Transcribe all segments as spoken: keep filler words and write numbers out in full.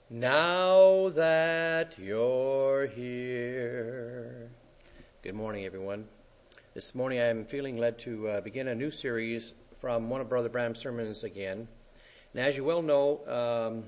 Now that you're here. Good morning, everyone. This morning I'm feeling led to uh, begin a new series from one of Brother Branham's sermons again. And as you well know, um,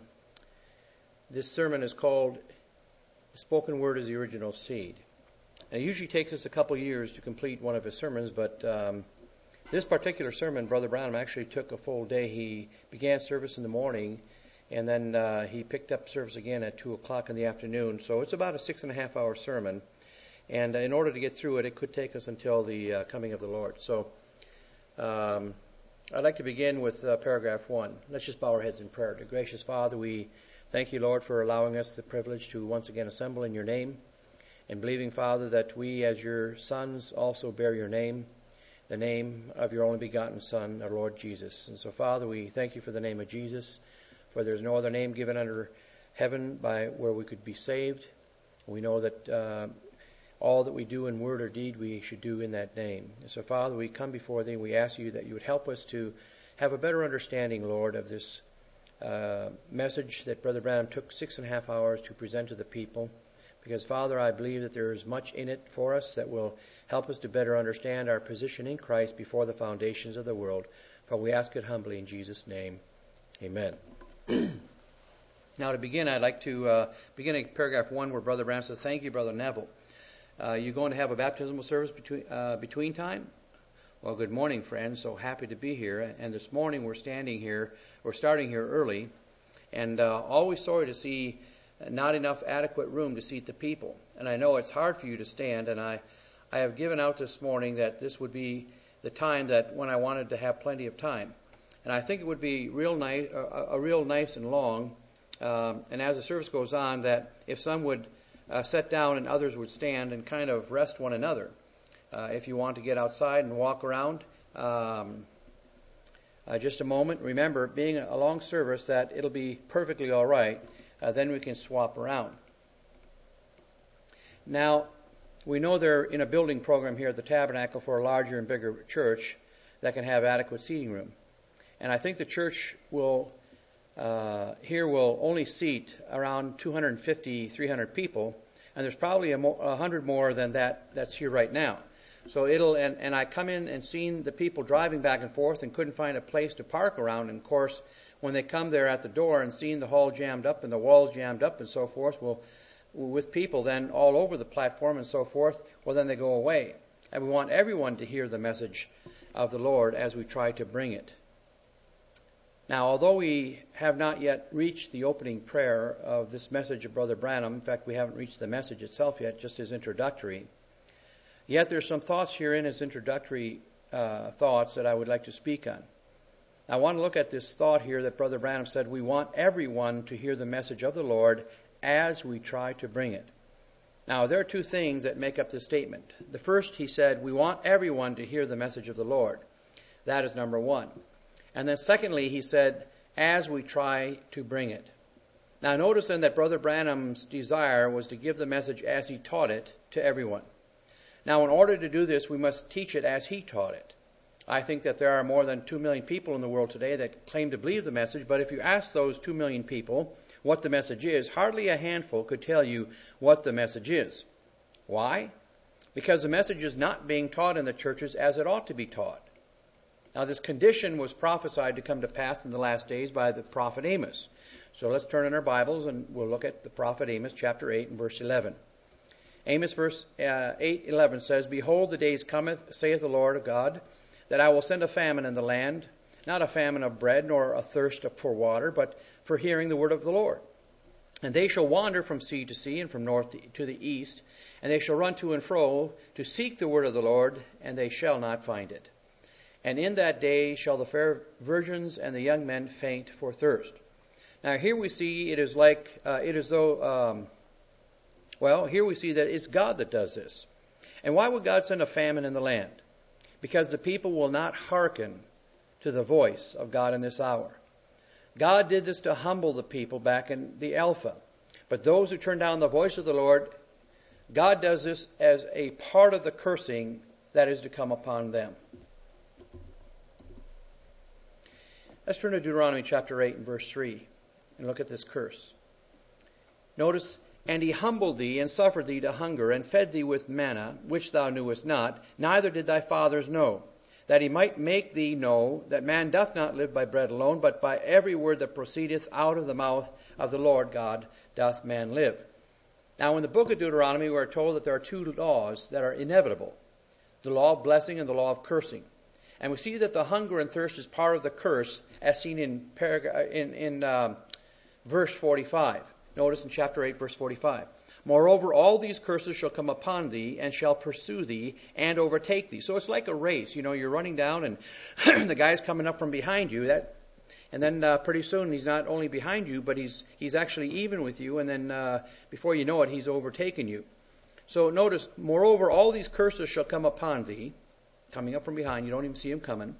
this sermon is called The Spoken Word is the Original Seed. And it usually takes us a couple years to complete one of his sermons, but um, this particular sermon, Brother Branham actually took a full day. He began service in the morning, and then uh, he picked up service again at two o'clock in the afternoon. So it's about a six and a half hour sermon. And uh, in order to get through it, it could take us until the uh, coming of the Lord. So um, I'd like to begin with uh, paragraph one. Let's just bow our heads in prayer. Dear gracious Father, we thank you, Lord, for allowing us the privilege to once again assemble in your name. And believing, Father, that we as your sons also bear your name, the name of your only begotten Son, our Lord Jesus. And so, Father, we thank you for the name of Jesus. For there is no other name given under heaven by where we could be saved. We know that uh, all that we do in word or deed we should do in that name. So, Father, we come before thee and we ask you that you would help us to have a better understanding, Lord, of this uh, message that Brother Branham took six and a half hours to present to the people. Because, Father, I believe that there is much in it for us that will help us to better understand our position in Christ before the foundations of the world. For we ask it humbly in Jesus' name. Amen. Now, to begin, I'd like to uh, begin in paragraph one where Brother Branham says, "Thank you, Brother Neville. Uh, you going to have a baptismal service between uh, between time?" Well, good morning, friends. So happy to be here. And this morning we're standing here, we're starting here early, and uh, always sorry to see not enough adequate room to seat the people. And I know it's hard for you to stand, and I, I have given out this morning that this would be the time that when I wanted to have plenty of time. And I think it would be real nice, a, a real nice and long, um, and as the service goes on, that if some would uh, sit down and others would stand and kind of rest one another. Uh, if you want to get outside and walk around, um, uh, just a moment. Remember, being a long service, that it'll be perfectly all right. Uh, then we can swap around. Now, we know they're in a building program here at the Tabernacle for a larger and bigger church that can have adequate seating room. And I think the church will uh, here will only seat around two hundred fifty, three hundred people, and there's probably a, mo- a hundred more than that that's here right now. So it'll and, and I come in and seen the people driving back and forth and couldn't find a place to park around. And of course, when they come there at the door and seen the hall jammed up and the walls jammed up and so forth, well, with people then all over the platform and so forth, well, then they go away. And we want everyone to hear the message of the Lord as we try to bring it. Now, although we have not yet reached the opening prayer of this message of Brother Branham, in fact, we haven't reached the message itself yet, just his introductory, yet there's some thoughts here in his introductory uh, thoughts that I would like to speak on. I want to look at this thought here that Brother Branham said, we want everyone to hear the message of the Lord as we try to bring it. Now, there are two things that make up this statement. The first, he said, we want everyone to hear the message of the Lord. That is number one. And then secondly, he said, as we try to bring it. Now, notice then that Brother Branham's desire was to give the message as he taught it to everyone. Now, in order to do this, we must teach it as he taught it. I think that there are more than two million people in the world today that claim to believe the message, but if you ask those two million people what the message is, hardly a handful could tell you what the message is. Why? Because the message is not being taught in the churches as it ought to be taught. Now, this condition was prophesied to come to pass in the last days by the prophet Amos. So let's turn in our Bibles and we'll look at the prophet Amos, chapter eight and verse eleven. Amos verse uh, eight eleven says, "Behold, the days cometh, saith the Lord God, that I will send a famine in the land, not a famine of bread, nor a thirst for water, but for hearing the word of the Lord. And they shall wander from sea to sea, and from north to the east, and they shall run to and fro to seek the word of the Lord, and they shall not find it. And in that day shall the fair virgins and the young men faint for thirst." Now here we see it is like, uh, it is though, um, well, here we see that it's God that does this. And why would God send a famine in the land? Because the people will not hearken to the voice of God in this hour. God did this to humble the people back in the Alpha. But those who turn down the voice of the Lord, God does this as a part of the cursing that is to come upon them. Let's turn to Deuteronomy chapter eight and verse three and look at this curse. Notice, and he humbled thee, and suffered thee to hunger, and fed thee with manna, which thou knewest not, neither did thy fathers know, that he might make thee know that man doth not live by bread alone, but by every word that proceedeth out of the mouth of the Lord God doth man live. Now, in the book of Deuteronomy, we are told that there are two laws that are inevitable, the law of blessing and the law of cursing. And we see that the hunger and thirst is part of the curse, as seen in, parag- in, in um, verse forty-five. Notice in chapter eight, verse forty-five. Moreover, all these curses shall come upon thee, and shall pursue thee, and overtake thee. So it's like a race. You know, you're running down, and the guy's coming up from behind you. That, and then uh, pretty soon he's not only behind you, but he's he's actually even with you. And then uh, before you know it, he's overtaken you. So notice, moreover, all these curses shall come upon thee, coming up from behind. You don't even see him coming.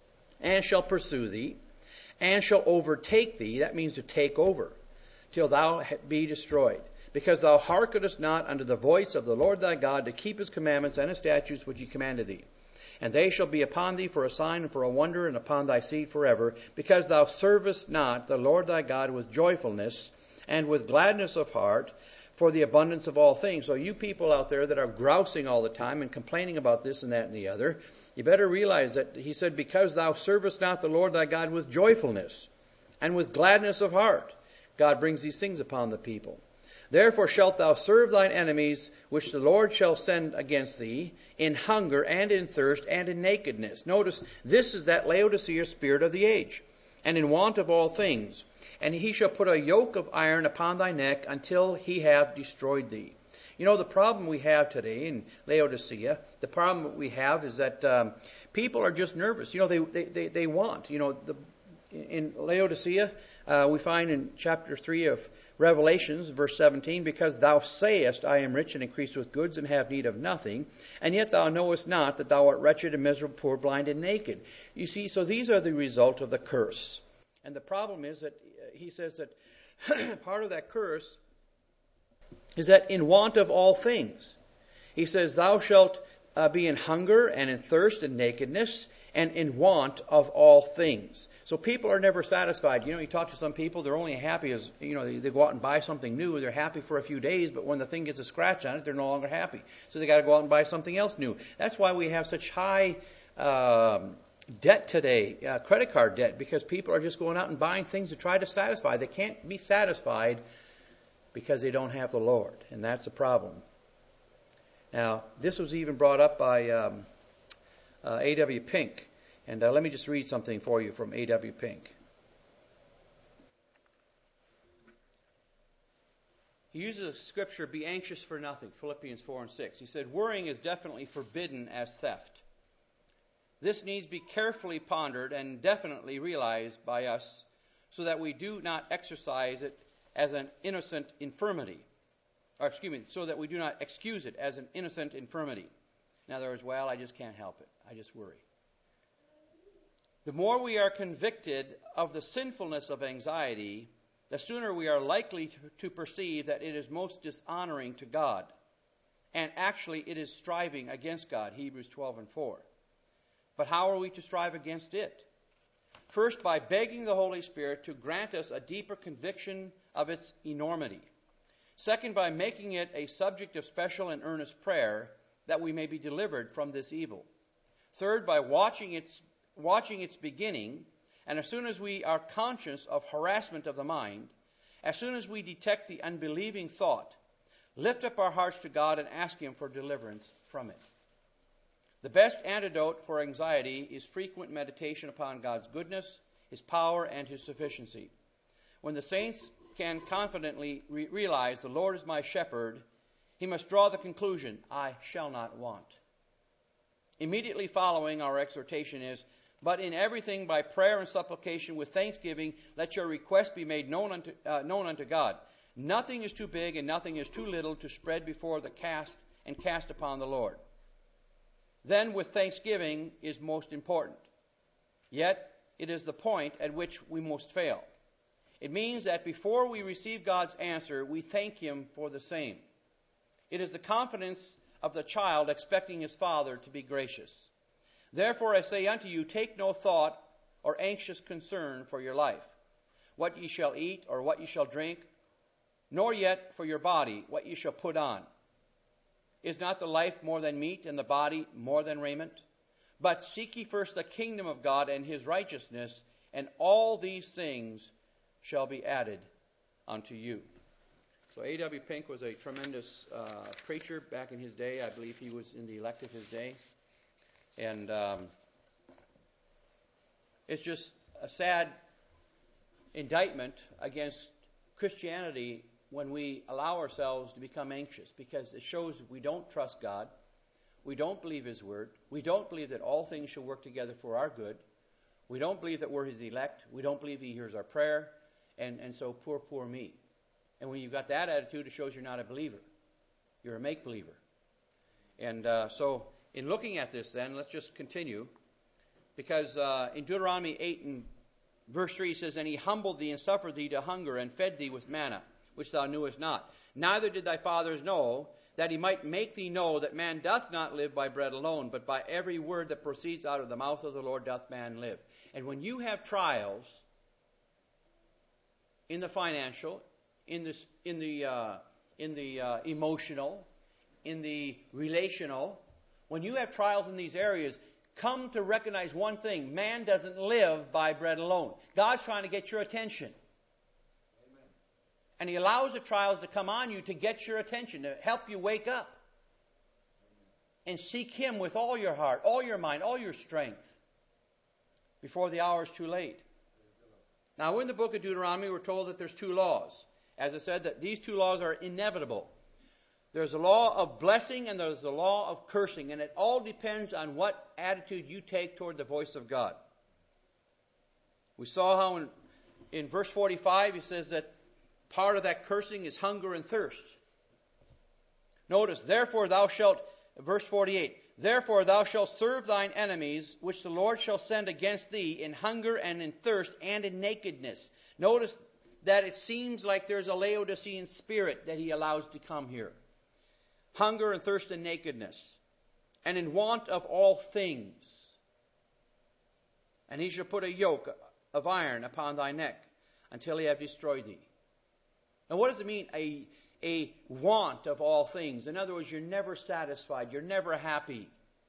And shall pursue thee, and shall overtake thee. That means to take over, till thou be destroyed. Because thou hearkenest not unto the voice of the Lord thy God, to keep his commandments and his statutes which he commanded thee. And they shall be upon thee for a sign and for a wonder, and upon thy seed forever, because thou servest not the Lord thy God with joyfulness and with gladness of heart, for the abundance of all things. So you people out there that are grousing all the time and complaining about this and that and the other, you better realize that he said, because thou servest not the Lord thy God with joyfulness and with gladness of heart, God brings these things upon the people. Therefore shalt thou serve thine enemies, which the Lord shall send against thee, in hunger and in thirst and in nakedness. Notice, this is that Laodicea spirit of the age, and in want of all things. And he shall put a yoke of iron upon thy neck until he have destroyed thee. You know, the problem we have today in Laodicea, the problem that we have is that um, people are just nervous. You know, they, they, they, they want, you know, the, in Laodicea, uh, we find in chapter three of Revelations, verse seventeen, because thou sayest, I am rich and increased with goods and have need of nothing, and yet thou knowest not that thou art wretched and miserable, poor, blind, and naked. You see, so these are the result of the curse. And the problem is that he says that part of that curse is that in want of all things. He says, thou shalt uh, be in hunger and in thirst and nakedness and in want of all things. So people are never satisfied. You know, you talk to some people, they're only happy as, you know, they, they go out and buy something new. They're happy for a few days, but when the thing gets a scratch on it, they're no longer happy. So they got to go out and buy something else new. That's why we have such high um, debt today, uh, credit card debt, because people are just going out and buying things to try to satisfy. They can't be satisfied because they don't have the Lord, and that's a problem. Now, this was even brought up by um, uh, A W Pink. And uh, let me just read something for you from A W Pink. He uses a scripture, be anxious for nothing, Philippians four and six. He said, worrying is definitely forbidden as theft. This needs to be carefully pondered and definitely realized by us so that we do not exercise it as an innocent infirmity. Or excuse me, so that we do not excuse it as an innocent infirmity. In other words, well, I just can't help it. I just worry. The more we are convicted of the sinfulness of anxiety, the sooner we are likely to, to perceive that it is most dishonoring to God. And actually it is striving against God, Hebrews twelve and four. But how are we to strive against it? First, by begging the Holy Spirit to grant us a deeper conviction of its enormity. Second, by making it a subject of special and earnest prayer that we may be delivered from this evil. Third, by watching its watching its beginning, and as soon as we are conscious of harassment of the mind, as soon as we detect the unbelieving thought, lift up our hearts to God and ask Him for deliverance from it. The best antidote for anxiety is frequent meditation upon God's goodness, His power, and His sufficiency. When the saints can confidently re- realize the Lord is my shepherd, he must draw the conclusion, I shall not want. Immediately following our exhortation is, but in everything by prayer and supplication with thanksgiving, let your request be made known unto, uh, known unto God. Nothing is too big and nothing is too little to spread before the cast and cast upon the Lord. Then with thanksgiving is most important. Yet it is the point at which we most fail. It means that before we receive God's answer, we thank Him for the same. It is the confidence of the child expecting his father to be gracious. Therefore I say unto you, take no thought or anxious concern for your life, what ye shall eat or what ye shall drink, nor yet for your body what ye shall put on. Is not the life more than meat, and the body more than raiment? But seek ye first the kingdom of God and his righteousness, and all these things shall be added unto you. So A W Pink was a tremendous uh, preacher back in his day. I believe he was in the elect of his day. And um, it's just a sad indictment against Christianity when we allow ourselves to become anxious, because it shows we don't trust God. We don't believe his word. We don't believe that all things shall work together for our good. We don't believe that we're his elect. We don't believe he hears our prayer. And, and so poor, poor me. And when you've got that attitude, it shows you're not a believer. You're a make-believer. And uh, so in looking at this then, let's just continue. Because uh, in Deuteronomy eight and verse three it says, And he humbled thee and suffered thee to hunger and fed thee with manna, which thou knewest not. Neither did thy fathers know, that he might make thee know that man doth not live by bread alone, but by every word that proceeds out of the mouth of the Lord doth man live. And when you have trials in the financial, in the in the uh, in the uh, emotional, in the relational, when you have trials in these areas, come to recognize one thing: man doesn't live by bread alone. God's trying to get your attention. Amen. And he allows the trials to come on you to get your attention, to help you wake up. Amen. And seek him with all your heart, all your mind, all your strength, before the hour is too late. Now, in the book of Deuteronomy, we're told that there's two laws. As I said, that these two laws are inevitable. There's a law of blessing and there's a law of cursing. And it all depends on what attitude you take toward the voice of God. We saw how in, in verse forty-five, he says that part of that cursing is hunger and thirst. Notice, therefore thou shalt, verse forty-eight, Therefore thou shalt serve thine enemies, which the Lord shall send against thee in hunger and in thirst and in nakedness. Notice that it seems like there's a Laodicean spirit that he allows to come here. Hunger and thirst and nakedness, and in want of all things. And he shall put a yoke of iron upon thy neck until he have destroyed thee. Now what does it mean, a, a want of all things? In other words, you're never satisfied. You're never happy.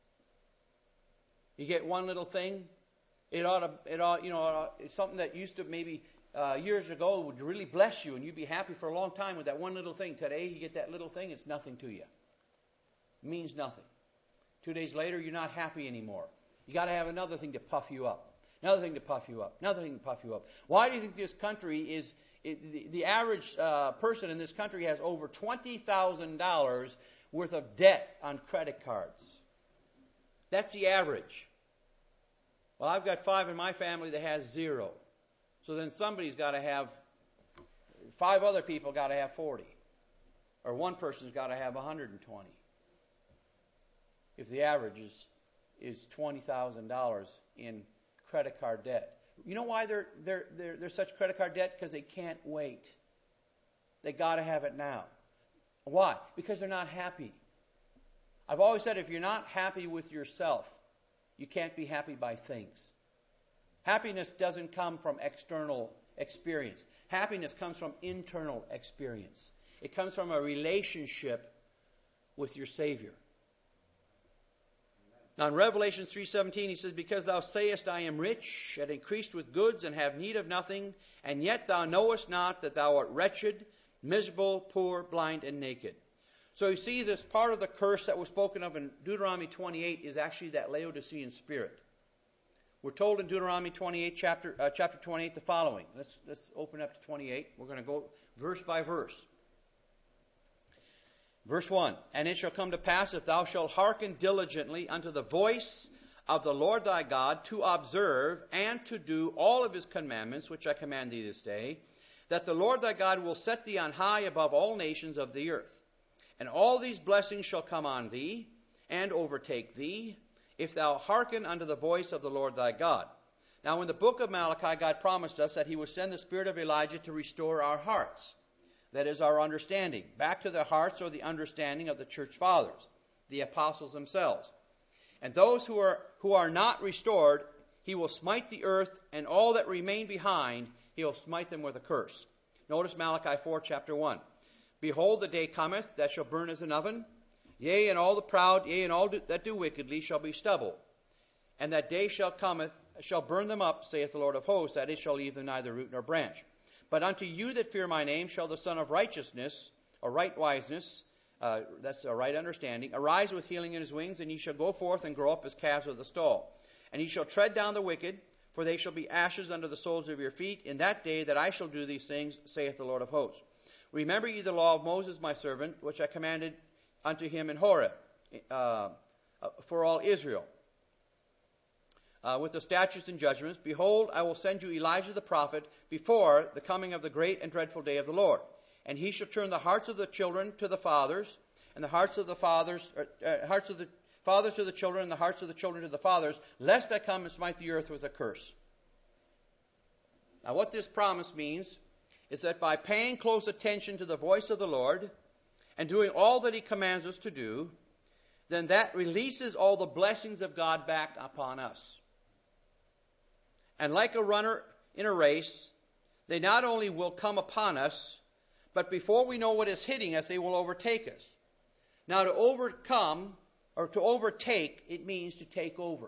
You get one little thing, it ought to, it ought, you know, it's something that used to maybe uh, years ago would really bless you and you'd be happy for a long time with that one little thing. Today you get that little thing, it's nothing to you. It means nothing. Two days later, you're not happy anymore. You got to have another thing to puff you up. Another thing to puff you up. Another thing to puff you up. Why do you think this country is, it, the, the average uh, person in this country has over twenty thousand dollars worth of debt on credit cards? That's the average. Well, I've got five in my family that has zero. So then somebody's got to have, five other people got to have forty. Or one person's got to have one hundred twenty. If the average is, is twenty thousand dollars in credit card debt. You know why they're, they're, they're, they're such credit card debt? Because they can't wait. They got to have it now. Why? Because they're not happy. I've always said if you're not happy with yourself, you can't be happy by things. Happiness doesn't come from external experience. Happiness comes from internal experience. It comes from a relationship with your Savior. Now in Revelation three seventeen he says, Because thou sayest, I am rich, and increased with goods, and have need of nothing, and yet thou knowest not that thou art wretched, miserable, poor, blind, and naked. So you see, this part of the curse that was spoken of in Deuteronomy twenty-eight is actually that Laodicean spirit. We're told in Deuteronomy twenty-eight, chapter uh, chapter twenty-eight, the following. Let's let's open up to twenty-eight. We're going to go verse by verse. Verse one, And it shall come to pass, if thou shalt hearken diligently unto the voice of the Lord thy God, to observe and to do all of his commandments, which I command thee this day, that the Lord thy God will set thee on high above all nations of the earth. And all these blessings shall come on thee, and overtake thee, if thou hearken unto the voice of the Lord thy God. Now in the book of Malachi, God promised us that he would send the spirit of Elijah to restore our hearts. That is our understanding. Back to the hearts or the understanding of the church fathers, the apostles themselves. And those who are who are not restored, he will smite the earth, and all that remain behind, he will smite them with a curse. Notice Malachi four, chapter one. Behold, the day cometh that shall burn as an oven. Yea, and all the proud, yea, and all do, that do wickedly shall be stubble. And that day shall cometh, shall burn them up, saith the Lord of hosts, that it shall leave them neither root nor branch. But unto you that fear my name shall the Son of Righteousness, or right wiseness, uh, that's a right understanding, arise with healing in his wings, and ye shall go forth and grow up as calves of the stall. And ye shall tread down the wicked, for they shall be ashes under the soles of your feet, in that day that I shall do these things, saith the Lord of hosts. Remember ye the law of Moses my servant, which I commanded unto him in Horeb, uh, for all Israel, uh, with the statutes and judgments. Behold, I will send you Elijah the prophet before the coming of the great and dreadful day of the Lord. And he shall turn the hearts of the children to the fathers, and the hearts of the fathers, uh, hearts of the fathers to the children, and the hearts of the children to the fathers, lest I come and smite the earth with a curse. Now, what this promise means is that by paying close attention to the voice of the Lord and doing all that he commands us to do, then that releases all the blessings of God back upon us. And like a runner in a race, they not only will come upon us, but before we know what is hitting us, they will overtake us. Now, to overcome or to overtake, it means to take over.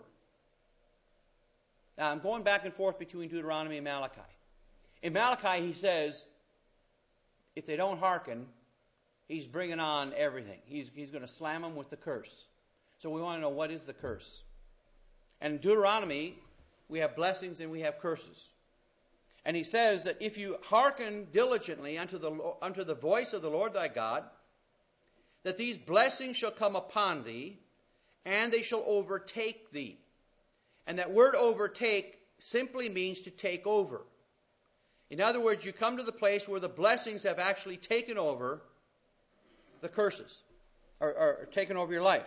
Now, I'm going back and forth between Deuteronomy and Malachi. In Malachi, he says, if they don't hearken, he's bringing on everything. He's, he's going to slam them with the curse. So we want to know, what is the curse? And in Deuteronomy, we have blessings and we have curses. And he says that if you hearken diligently unto the, unto the voice of the Lord thy God, that these blessings shall come upon thee, and they shall overtake thee. And that word overtake simply means to take over. In other words, you come to the place where the blessings have actually taken over the curses, or, or taken over your life.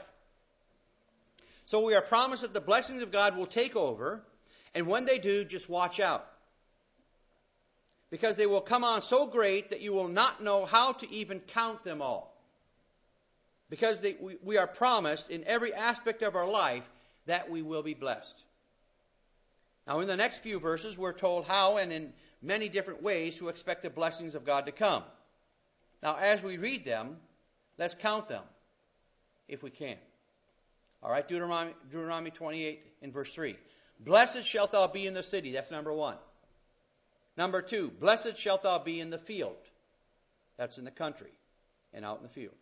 So we are promised that the blessings of God will take over, and when they do, just watch out. Because they will come on so great that you will not know how to even count them all. Because they, we, we are promised in every aspect of our life that we will be blessed. Now, in the next few verses, we're told how and in many different ways to expect the blessings of God to come. Now, as we read them, let's count them, if we can. All right, Deuteronomy, Deuteronomy twenty-eight in verse three. Blessed shalt thou be in the city. That's number one. Number two, blessed shalt thou be in the field. That's in the country and out in the field.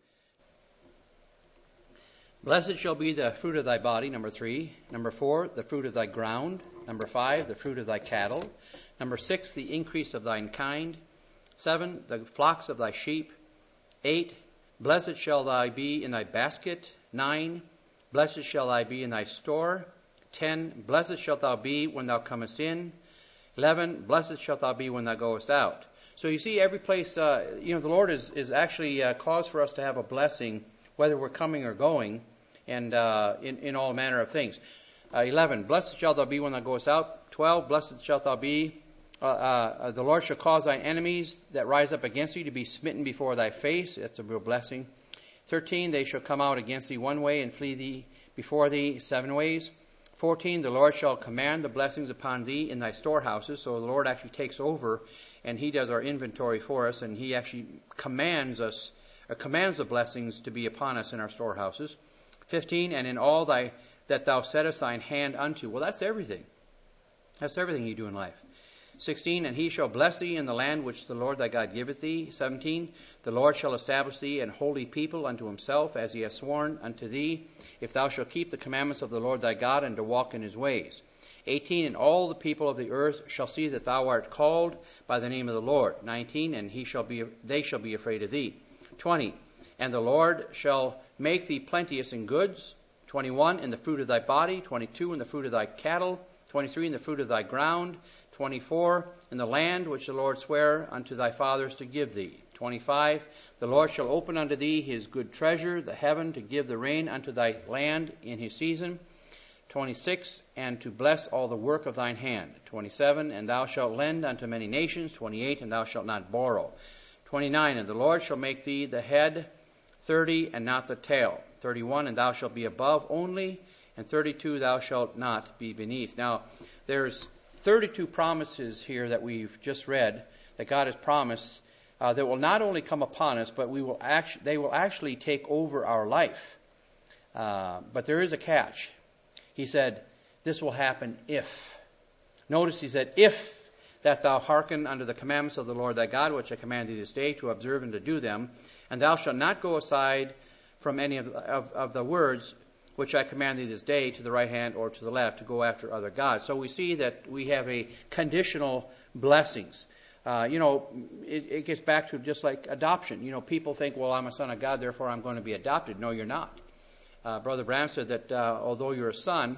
Blessed shall be the fruit of thy body, number three. Number four, the fruit of thy ground. Number five, the fruit of thy cattle. Number six, the increase of thine kind. Seven, the flocks of thy sheep. Eight, blessed shall thou be in thy basket. Nine, blessed shall thou be in thy store. Ten, blessed shalt thou be when thou comest in. Eleven, blessed shalt thou be when thou goest out. So you see, every place, uh, you know, the Lord is, is actually uh, cause for us to have a blessing, whether we're coming or going, and uh, in, in all manner of things. Uh, Eleven, blessed shalt thou be when thou goest out. Twelve, blessed shalt thou be. Uh, uh, the Lord shall cause thine enemies that rise up against thee to be smitten before thy face. That's a real blessing. Thirteen, they shall come out against thee one way and flee thee before thee seven ways. Fourteen, the Lord shall command the blessings upon thee in thy storehouses. So the Lord actually takes over and he does our inventory for us, and he actually commands us, or commands the blessings to be upon us in our storehouses. Fifteen, and in all thy that thou settest thine hand unto. Well, that's everything. That's everything you do in life. Sixteen, and he shall bless thee in the land which the Lord thy God giveth thee. Seventeen, the Lord shall establish thee an holy people unto himself, as he hath sworn unto thee, if thou shalt keep the commandments of the Lord thy God, and to walk in his ways. Eighteen, and all the people of the earth shall see that thou art called by the name of the Lord. Nineteen, and he shall be they shall be afraid of thee. Twenty, and the Lord shall make thee plenteous in goods. Twenty-one, in the fruit of thy body. Twenty-two, in the fruit of thy cattle. Twenty-three, in the fruit of thy ground. Twenty-four, in the land which the Lord sware unto thy fathers to give thee. Twenty-five, the Lord shall open unto thee his good treasure, the heaven, to give the rain unto thy land in his season. Twenty-six, and to bless all the work of thine hand. Twenty-seven, and thou shalt lend unto many nations. Twenty-eight, and thou shalt not borrow. Twenty-nine, and the Lord shall make thee the head. Thirty, and not the tail. Thirty-one, and thou shalt be above only. And thirty-two, thou shalt not be beneath. Now, there's thirty-two promises here that we've just read that God has promised uh, that will not only come upon us, but we will actually, they will actually take over our life. Uh, but there is a catch. He said, this will happen if. Notice he said, if that thou hearken unto the commandments of the Lord thy God, which I command thee this day, to observe and to do them, and thou shalt not go aside from any of, of, of the words which I command thee this day, to the right hand or to the left, to go after other gods. So we see that we have a conditional blessings. Uh, you know, it, it gets back to just like adoption. You know, people think, well, I'm a son of God, therefore I'm going to be adopted. No, you're not. Uh, Brother Branham said that uh, although you're a son,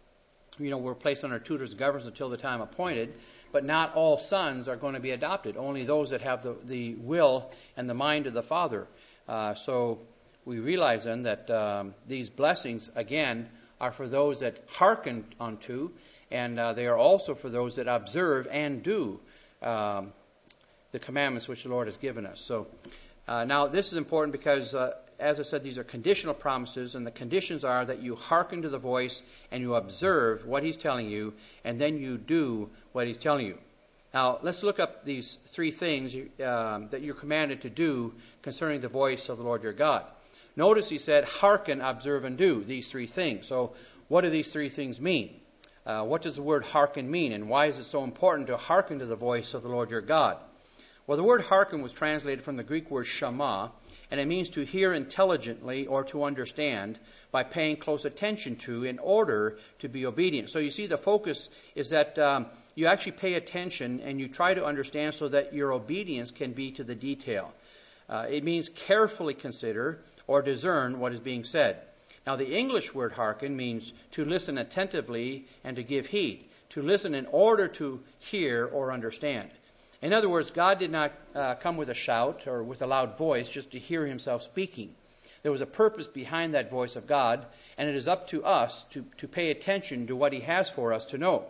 you know, we're placed under tutors and governors until the time appointed, but not all sons are going to be adopted. Only those that have the, the will and the mind of the Father. Uh, so we realize then that um, these blessings, again, are for those that hearken unto, and uh, they are also for those that observe and do um, the commandments which the Lord has given us. So uh, now this is important because, uh, as I said, these are conditional promises, and the conditions are that you hearken to the voice and you observe what He's telling you, and then you do what He's telling you. Now, let's look up these three things um, that you're commanded to do concerning the voice of the Lord your God. Notice he said, hearken, observe, and do, these three things. So what do these three things mean? Uh, what does the word hearken mean, and why is it so important to hearken to the voice of the Lord your God? Well, the word hearken was translated from the Greek word shama, and it means to hear intelligently or to understand by paying close attention to in order to be obedient. So you see, the focus is that um, you actually pay attention and you try to understand so that your obedience can be to the detail. Uh, it means carefully consider or discern what is being said. Now, the English word hearken means to listen attentively and to give heed, to listen in order to hear or understand. In other words, God did not uh, come with a shout or with a loud voice just to hear Himself speaking. There was a purpose behind that voice of God, and it is up to us to, to pay attention to what He has for us to know.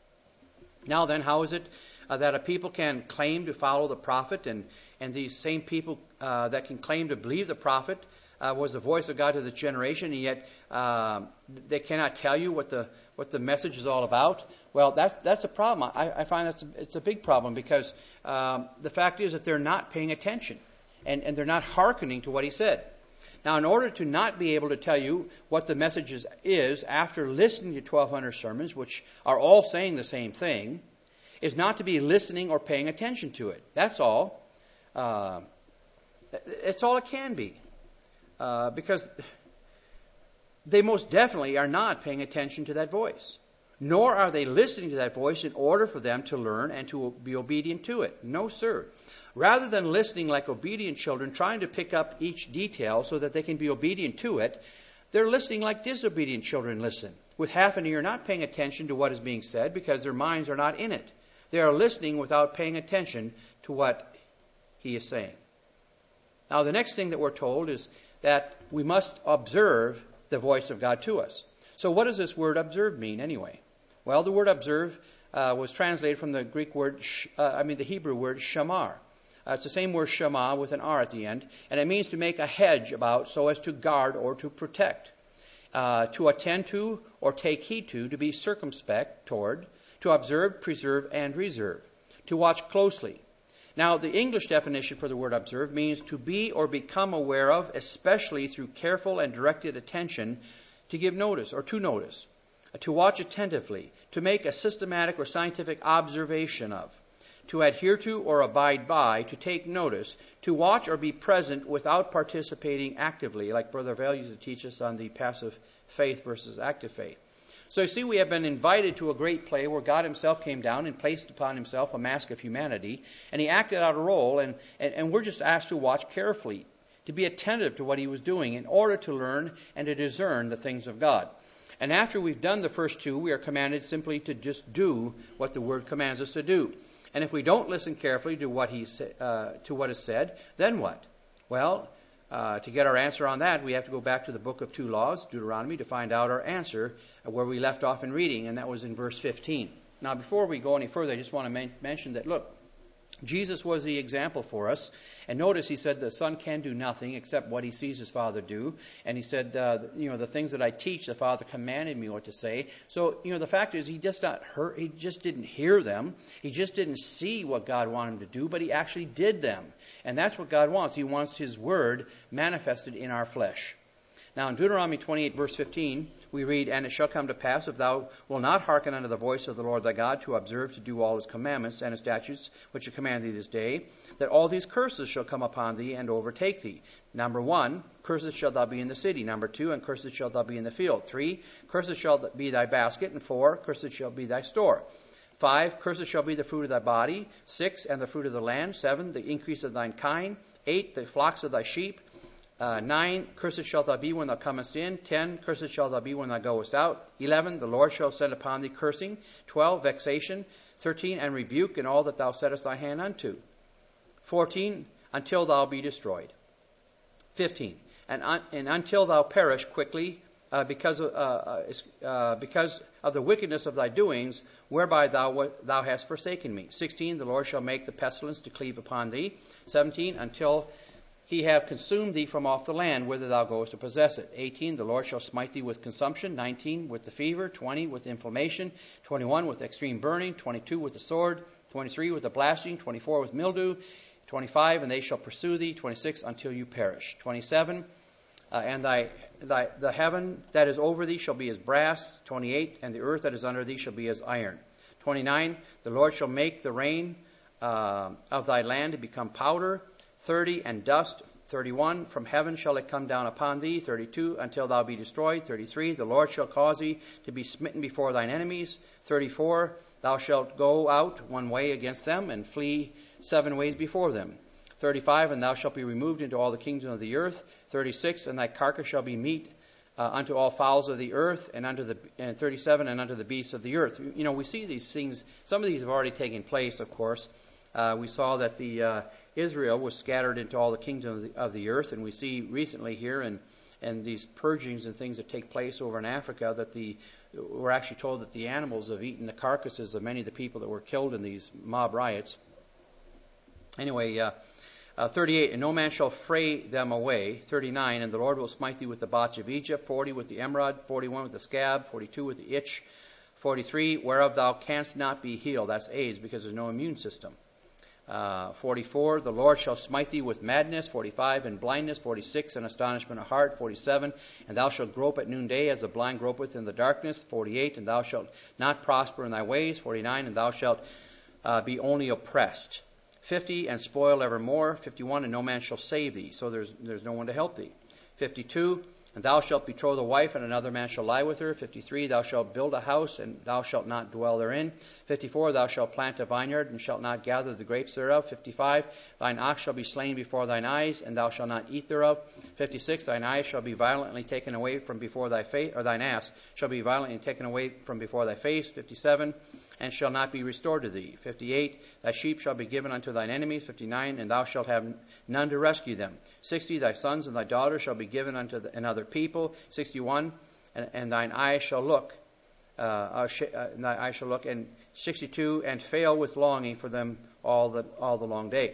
Now then, how is it uh, that a people can claim to follow the prophet, and, and these same people uh, that can claim to believe the prophet uh, was the voice of God to the generation, and yet uh, they cannot tell you what the what the message is all about? Well, that's that's a problem. I, I find that's a, it's a big problem because um, the fact is that they're not paying attention, and, and they're not hearkening to what He said. Now, in order to not be able to tell you what the message is, is after listening to twelve hundred sermons, which are all saying the same thing, is not to be listening or paying attention to it. That's all. Uh, it's all it can be. Uh, because they most definitely are not paying attention to that voice. Nor are they listening to that voice in order for them to learn and to be obedient to it. No, sir. Rather than listening like obedient children, trying to pick up each detail so that they can be obedient to it, they're listening like disobedient children listen, with half an ear, not paying attention to what is being said because their minds are not in it. They are listening without paying attention to what He is saying. Now, the next thing that we're told is that we must observe the voice of God to us. So what does this word observe mean anyway? Well, the word observe uh, was translated from the Greek word, sh- uh, I mean the Hebrew word shamar. Uh, it's the same word shema with an R at the end, and it means to make a hedge about so as to guard or to protect, uh, to attend to or take heed to, to be circumspect toward, to observe, preserve, and reserve, to watch closely. Now, the English definition for the word observe means to be or become aware of, especially through careful and directed attention, to give notice or to notice, to watch attentively, to make a systematic or scientific observation of, to adhere to or abide by, to take notice, to watch or be present without participating actively, like Brother Vale used to teach us on the passive faith versus active faith. So you see, we have been invited to a great play where God Himself came down and placed upon Himself a mask of humanity, and He acted out a role, and, and, and we're just asked to watch carefully, to be attentive to what He was doing in order to learn and to discern the things of God. And after we've done the first two, we are commanded simply to just do what the Word commands us to do. And if we don't listen carefully to what he uh, to what is said, then what? Well, uh, to get our answer on that, we have to go back to the book of two laws, Deuteronomy, to find out our answer where we left off in reading, and that was in verse fifteen. Now, before we go any further, I just want to men- mention that, look, Jesus was the example for us. And notice he said the Son can do nothing except what he sees his Father do. And he said, uh, you know, the things that I teach, the Father commanded me what to say. So, you know, the fact is he just not heard, he just didn't hear them. He just didn't see what God wanted him to do, but he actually did them. And that's what God wants. He wants his word manifested in our flesh. Now in Deuteronomy twenty-eight, verse fifteen, we read, And it shall come to pass, if thou wilt not hearken unto the voice of the Lord thy God, to observe to do all his commandments and his statutes, which I command thee this day, that all these curses shall come upon thee and overtake thee. Number one, curses shall thou be in the city. Number two, and curses shall thou be in the field. Three, curses shall be thy basket. And four, curses shall be thy store. Five, curses shall be the fruit of thy body. Six, and the fruit of the land. Seven, the increase of thine kind. Eight, the flocks of thy sheep. Uh, nine, cursed shalt thou be when thou comest in. Ten, cursed shalt thou be when thou goest out. Eleven, the Lord shall send upon thee cursing. Twelve, vexation. Thirteen, and rebuke in all that thou settest thy hand unto. Fourteen, until thou be destroyed. Fifteen, and, un- and until thou perish quickly uh, because, of, uh, uh, because of the wickedness of thy doings, whereby thou, thou hast forsaken me. Sixteen, the Lord shall make the pestilence to cleave upon thee. Seventeen, until he have consumed thee from off the land, whither thou goest to possess it. Eighteen, the Lord shall smite thee with consumption. Nineteen, with the fever. Twenty, with inflammation. Twenty-one, with extreme burning. Twenty-two, with the sword. Twenty-three, with the blasting. Twenty-four, with mildew. Twenty-five, and they shall pursue thee. Twenty-six, until you perish. Twenty-seven, uh, and thy, thy the heaven that is over thee shall be as brass. Twenty-eight, and the earth that is under thee shall be as iron. Twenty-nine, the Lord shall make the rain uh, of thy land to become powder. Thirty, and dust. Thirty-one, from heaven shall it come down upon thee. Thirty-two, until thou be destroyed. Thirty-three, the Lord shall cause thee to be smitten before thine enemies. Thirty-four, thou shalt go out one way against them, and flee seven ways before them. Thirty-five, and thou shalt be removed into all the kingdoms of the earth. Thirty-six, and thy carcass shall be meat uh, unto all fowls of the earth, and unto the and thirty-seven, and unto the beasts of the earth. You know, we see these things. Some of these have already taken place, of course. Uh, we saw that the uh, Israel was scattered into all the kingdoms of the, of the earth, and we see recently here and and these purgings and things that take place over in Africa that the we're actually told that the animals have eaten the carcasses of many of the people that were killed in these mob riots. Anyway, uh, uh, thirty-eight, and no man shall fray them away. thirty-nine, and the Lord will smite thee with the botch of Egypt. forty, with the emerald. forty-one, with the scab. forty-two, with the itch. forty-three, whereof thou canst not be healed. That's AIDS, because there's no immune system. Uh, forty-four, the Lord shall smite thee with madness. forty-five, and blindness. forty-six, and astonishment of heart. forty-seven, and thou shalt grope at noonday as the blind gropeth in the darkness. forty-eight, and thou shalt not prosper in thy ways. forty-nine, and thou shalt uh, be only oppressed. fifty, and spoil evermore. fifty-one, and no man shall save thee, so there's there's no one to help thee. fifty-two, and thou shalt betroth a wife, and another man shall lie with her. fifty-three, thou shalt build a house, and thou shalt not dwell therein. fifty-four, thou shalt plant a vineyard, and shalt not gather the grapes thereof. fifty-five, thine ox shall be slain before thine eyes, and thou shalt not eat thereof. fifty-six, thine eyes shall be violently taken away from before thy face, or thine ass shall be violently taken away from before thy face. fifty-seven, and shall not be restored to thee. fifty-eight, thy sheep shall be given unto thine enemies. fifty-nine, and thou shalt have none to rescue them. sixty, thy sons and thy daughters shall be given unto the, another people. sixty-one, and, and thine eyes shall look, uh, uh, sh- uh, and thy eyes shall look, and sixty-two, and fail with longing for them all the all the long day.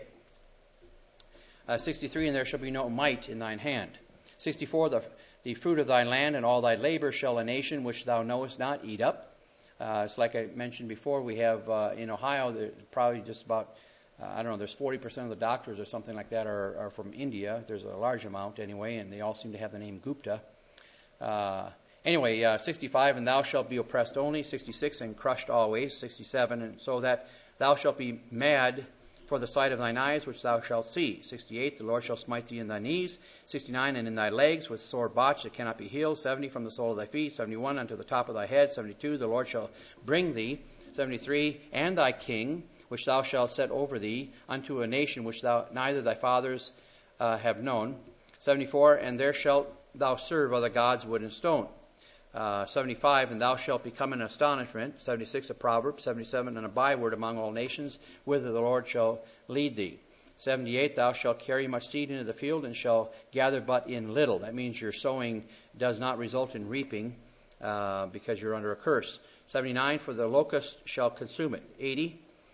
Uh, sixty-three, and there shall be no might in thine hand. sixty-four, the the fruit of thy land and all thy labor shall a nation which thou knowest not eat up. Uh, it's like I mentioned before, we have uh, in Ohio, there's probably just about, uh, I don't know, there's forty percent of the doctors or something like that are, are from India. There's a large amount anyway, and they all seem to have the name Gupta. Uh, anyway, uh, sixty-five, and thou shalt be oppressed only. sixty-six, and crushed always. sixty-seven, and so that thou shalt be mad for the sight of thine eyes, which thou shalt see. sixty-eight, the Lord shall smite thee in thy knees. sixty-nine, and in thy legs with sore botch that cannot be healed. seventy, from the sole of thy feet. seventy-one, unto the top of thy head. seventy-two, the Lord shall bring thee. seventy-three, and thy king, which thou shalt set over thee, unto a nation which thou neither thy fathers uh, have known. seventy-four, and there shalt thou serve other gods, wood and stone. Uh, seventy-five, and thou shalt become an astonishment. seventy-six, a proverb. seventy-seven, and a byword among all nations, whither the Lord shall lead thee. seventy-eight, thou shalt carry much seed into the field, and shall gather but in little. That means your sowing does not result in reaping, uh, because you're under a curse. seventy-nine, for the locust shall consume it. eighty,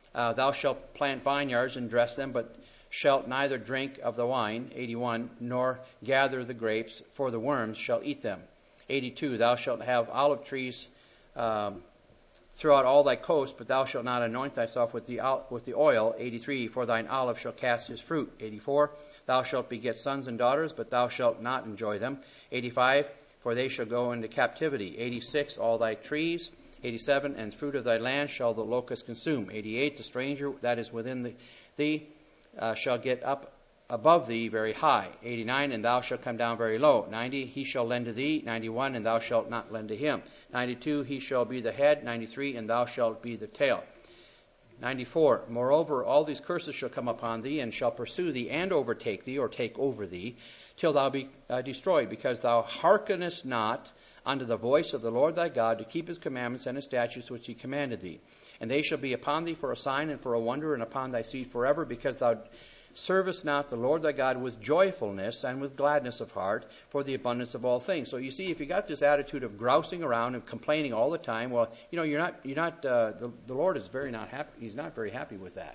Uh, thou shalt plant vineyards and dress them, but shalt neither drink of the wine, eighty-one, nor gather the grapes, for the worms shall eat them. eighty-two, thou shalt have olive trees um, throughout all thy coast, but thou shalt not anoint thyself with the with the oil. eighty-three, for thine olive shall cast his fruit. eighty-four, thou shalt beget sons and daughters, but thou shalt not enjoy them. eighty-five, for they shall go into captivity. eighty-six, all thy trees. eighty-seven, and fruit of thy land shall the locust consume. eighty-eight, the stranger that is within the, thee uh, shall get up above thee very high. eighty-nine, and thou shalt come down very low. ninety, he shall lend to thee. ninety-one, and thou shalt not lend to him. ninety-two, he shall be the head. ninety-three, and thou shalt be the tail. ninety-four, moreover, all these curses shall come upon thee, and shall pursue thee, and overtake thee, or take over thee, till thou be uh, destroyed, because thou hearkenest not unto the voice of the Lord thy God, to keep his commandments and his statutes which he commanded thee. And they shall be upon thee for a sign and for a wonder, and upon thy seed forever, because thou servest not the Lord thy God with joyfulness and with gladness of heart, for the abundance of all things. So you see, if you got this attitude of grousing around and complaining all the time, well, you know, you're not, you're not. Uh, the, the Lord is very not happy. He's not very happy with that.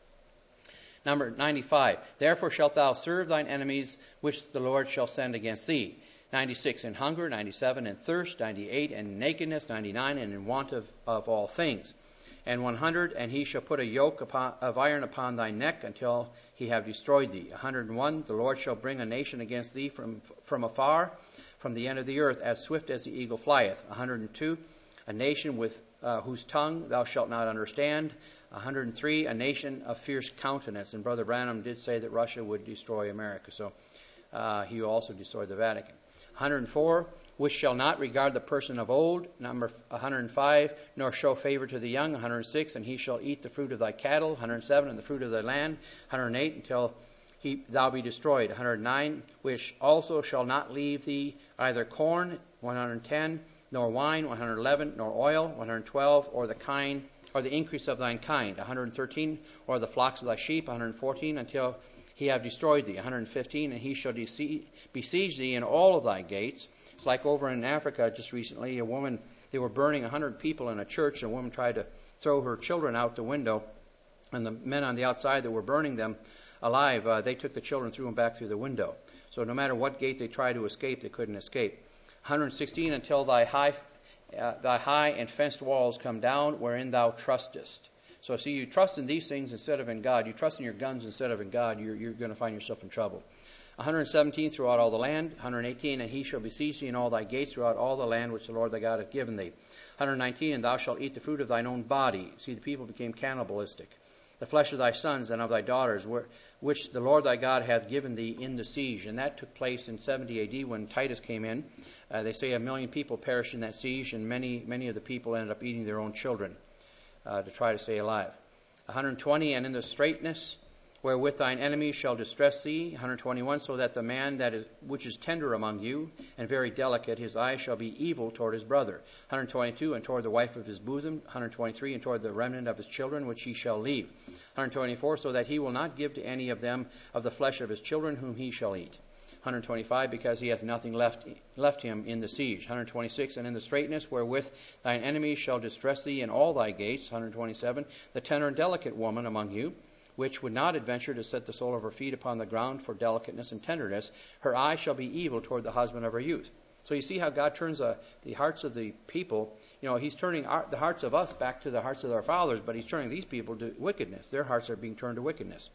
Number ninety-five. Therefore shalt thou serve thine enemies, which the Lord shall send against thee. ninety-six, in hunger. ninety-seven, in thirst. ninety-eight, in nakedness. ninety-nine, and in want of, of all things. And one hundred, and he shall put a yoke upon, of iron upon thy neck until he have destroyed thee. one hundred one, the Lord shall bring a nation against thee from, from afar, from the end of the earth, as swift as the eagle flieth. one hundred two, a nation with uh, whose tongue thou shalt not understand. one hundred three, a nation of fierce countenance. And Brother Branham did say that Russia would destroy America, so uh, he also destroyed the Vatican. one hundred four, which shall not regard the person of old. Number one hundred five, nor show favor to the young. one hundred six, and he shall eat the fruit of thy cattle. one hundred seven, and the fruit of thy land. one hundred eight, until he, thou be destroyed. one hundred nine, which also shall not leave thee either corn. one hundred ten, nor wine. one hundred eleven, nor oil. one hundred twelve, or the kind, or the increase of thine kind. one hundred thirteen, or the flocks of thy sheep. one hundred fourteen, until he have destroyed thee. one hundred fifteen, and he shall besiege thee in all of thy gates. It's like over in Africa just recently, a woman, they were burning one hundred people in a church, and a woman tried to throw her children out the window, and the men on the outside that were burning them alive, uh, they took the children, threw them back through the window. So no matter what gate they tried to escape, they couldn't escape. one hundred sixteen, until thy high, uh, thy high and fenced walls come down, wherein thou trustest. So see, you trust in these things instead of in God. You trust in your guns instead of in God, you're, you're going to find yourself in trouble. one hundred seventeen, throughout all the land. one hundred eighteen, and he shall besiege thee in all thy gates throughout all the land which the Lord thy God hath given thee. one hundred nineteen, and thou shalt eat the fruit of thine own body. See, the people became cannibalistic. The flesh of thy sons and of thy daughters, which the Lord thy God hath given thee in the siege. And that took place in seventy A D when Titus came in. Uh, they say a million people perished in that siege, and many, many of the people ended up eating their own children uh, to try to stay alive. one hundred twenty, and in the straitness wherewith thine enemies shall distress thee. one hundred twenty-one, so that the man that is which is tender among you and very delicate, his eye shall be evil toward his brother. one hundred twenty-two, and toward the wife of his bosom. one hundred twenty-three, and toward the remnant of his children which he shall leave. one hundred twenty-four, so that he will not give to any of them of the flesh of his children whom he shall eat. one hundred twenty-five, because he hath nothing left left him in the siege. one hundred twenty-six, and in the straitness wherewith thine enemies shall distress thee in all thy gates. one hundred twenty-seven, the tender and delicate woman among you, which would not adventure to set the sole of her feet upon the ground for delicateness and tenderness, her eye shall be evil toward the husband of her youth. So you see how God turns uh, the hearts of the people. You know, he's turning our, the hearts of us back to the hearts of our fathers, but he's turning these people to wickedness. Their hearts are being turned to wickedness.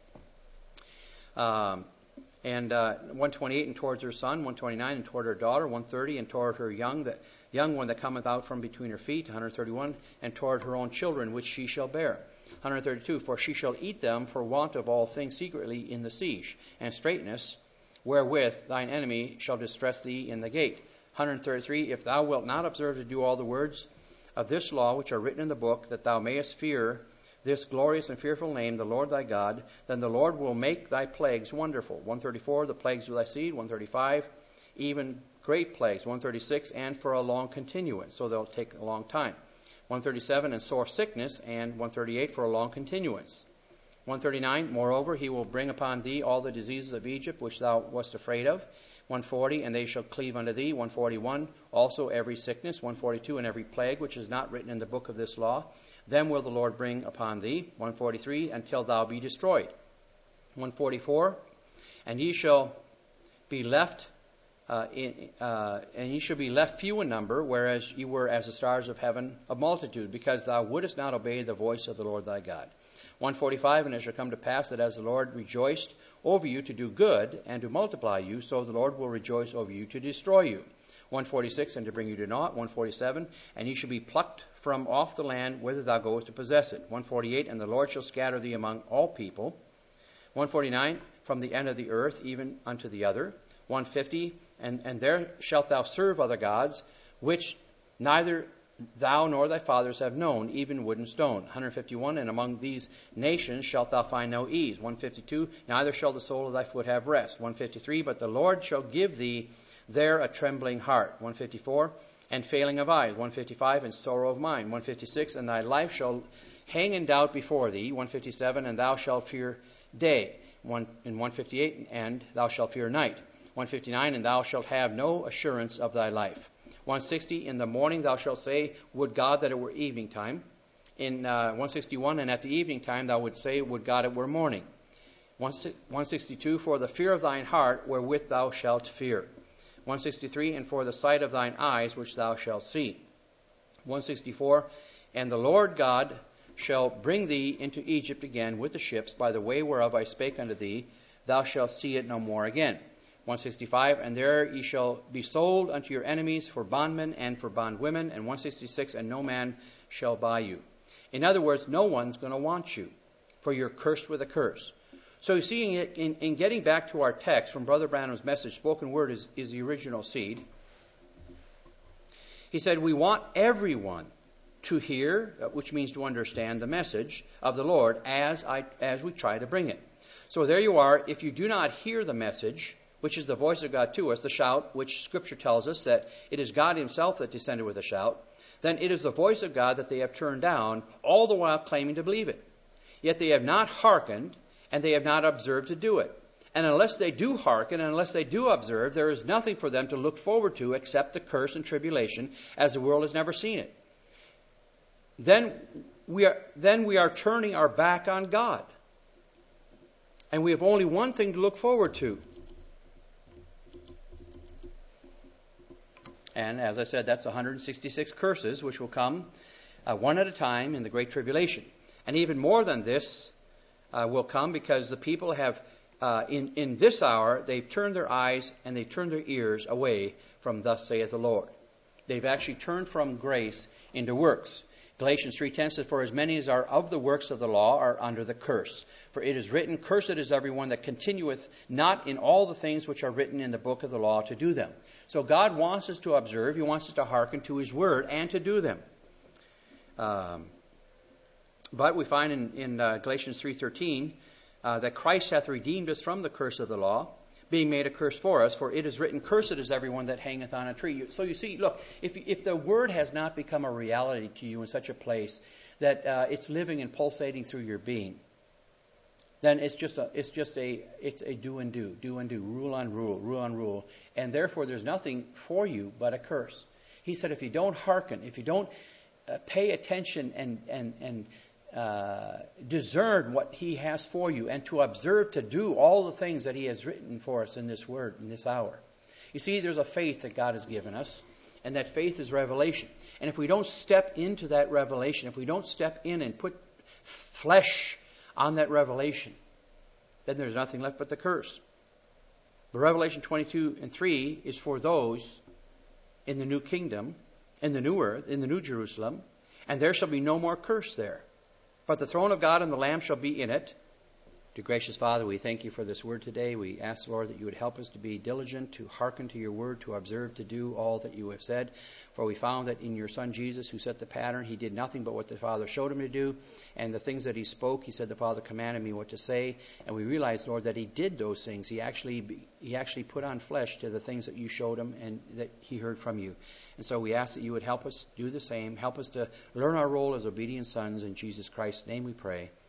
Um, and uh, one twenty-eight, and towards her son. one twenty-nine, and toward her daughter. one thirty, and toward her young, the young one that cometh out from between her feet. one hundred thirty-one, and toward her own children, which she shall bear. one hundred thirty-two, for she shall eat them for want of all things secretly in the siege, and straitness, wherewith thine enemy shall distress thee in the gate. one hundred thirty-three, if thou wilt not observe to do all the words of this law which are written in the book, that thou mayest fear this glorious and fearful name, the Lord thy God, then the Lord will make thy plagues wonderful. one thirty-four, the plagues of thy seed. one thirty-five, even great plagues. one thirty-six, and for a long continuance, so they'll take a long time. one thirty-seven, and sore sickness, and one thirty-eight, for a long continuance. one thirty-nine, moreover, he will bring upon thee all the diseases of Egypt, which thou wast afraid of. one forty, and they shall cleave unto thee. one forty-one, also every sickness. one forty-two, and every plague, which is not written in the book of this law, them will the Lord bring upon thee. one forty-three, until thou be destroyed. one forty-four, and ye shall be left, uh, in, uh, and ye shall be left few in number, whereas ye were as the stars of heaven of multitude, because thou wouldest not obey the voice of the Lord thy God. one forty-five, and it shall come to pass that as the Lord rejoiced over you to do good and to multiply you, so the Lord will rejoice over you to destroy you. one forty-six, and to bring you to naught. one forty-seven, and ye shall be plucked from off the land whither thou goest to possess it. one forty-eight, and the Lord shall scatter thee among all people. one forty-nine, from the end of the earth even unto the other. one fifty, and, and there shalt thou serve other gods, which neither thou nor thy fathers have known, even wood and stone. one fifty-one, and among these nations shalt thou find no ease. one fifty-two, neither shall the sole of thy foot have rest. one fifty-three, but the Lord shall give thee there a trembling heart. one fifty-four, and failing of eyes. one fifty-five, and sorrow of mind. one fifty-six, and thy life shall hang in doubt before thee. one fifty-seven, and thou shalt fear day. One, in one fifty-eight, and thou shalt fear night. one fifty-nine, and thou shalt have no assurance of thy life. one sixty, in the morning thou shalt say, would God that it were evening time. In uh, one sixty-one, and at the evening time thou wouldst say, would God it were morning. one sixty-two, for the fear of thine heart wherewith thou shalt fear. one sixty-three, and for the sight of thine eyes which thou shalt see. one sixty-four, and the Lord God shall bring thee into Egypt again with the ships, by the way whereof I spake unto thee, thou shalt see it no more again. one sixty-five, and there ye shall be sold unto your enemies for bondmen and for bondwomen. And one sixty-six, and no man shall buy you. In other words, no one's going to want you, for you're cursed with a curse. So you see, in, in getting back to our text from Brother Branham's message, spoken word is, is the original seed. He said, we want everyone to hear, which means to understand the message of the Lord as I as we try to bring it. So there you are. If you do not hear the message, which is the voice of God to us, the shout, which Scripture tells us that it is God himself that descended with a shout, then it is the voice of God that they have turned down, all the while claiming to believe it. Yet they have not hearkened, and they have not observed to do it. And unless they do hearken, and unless they do observe, there is nothing for them to look forward to except the curse and tribulation, as the world has never seen it. Then we are, then we are turning our back on God. And we have only one thing to look forward to. And as I said, that's one hundred sixty-six curses, which will come uh, one at a time in the Great Tribulation. And even more than this uh, will come because the people have, uh, in, in this hour, they've turned their eyes and they've turned their ears away from thus saith the Lord. They've actually turned from grace into works. Galatians three ten says, for as many as are of the works of the law are under the curse. For it is written, cursed is everyone that continueth not in all the things which are written in the book of the law to do them. So God wants us to observe. He wants us to hearken to his word and to do them. Um, but we find in, in uh, Galatians three thirteen uh, that Christ hath redeemed us from the curse of the law, being made a curse for us, for it is written, cursed is everyone that hangeth on a tree. So you see, look, if if the word has not become a reality to you in such a place that uh, it's living and pulsating through your being, then it's just a it's just a it's a do and do, do and do, rule on rule, rule on rule, and therefore there's nothing for you but a curse. He said, if you don't hearken, if you don't uh, pay attention and and and Uh, discern what he has for you and to observe to do all the things that he has written for us in this word, in this hour. You see, there's a faith that God has given us, and that faith is revelation. And if we don't step into that revelation, if we don't step in and put flesh on that revelation, then there's nothing left but the curse. The Revelation twenty-two and three is for those in the new kingdom, in the new earth, in the new Jerusalem, and there shall be no more curse there. But the throne of God and the Lamb shall be in it. Dear gracious Father, we thank you for this word today. We ask, Lord, that you would help us to be diligent, to hearken to your word, to observe, to do all that you have said. For we found that in your Son Jesus, who set the pattern, he did nothing but what the Father showed him to do. And the things that he spoke, he said, the Father commanded me what to say. And we realized, Lord, that he did those things. He actually he actually put on flesh to the things that you showed him and that he heard from you. And so we ask that you would help us do the same. Help us to learn our role as obedient sons. In Jesus Christ's name we pray.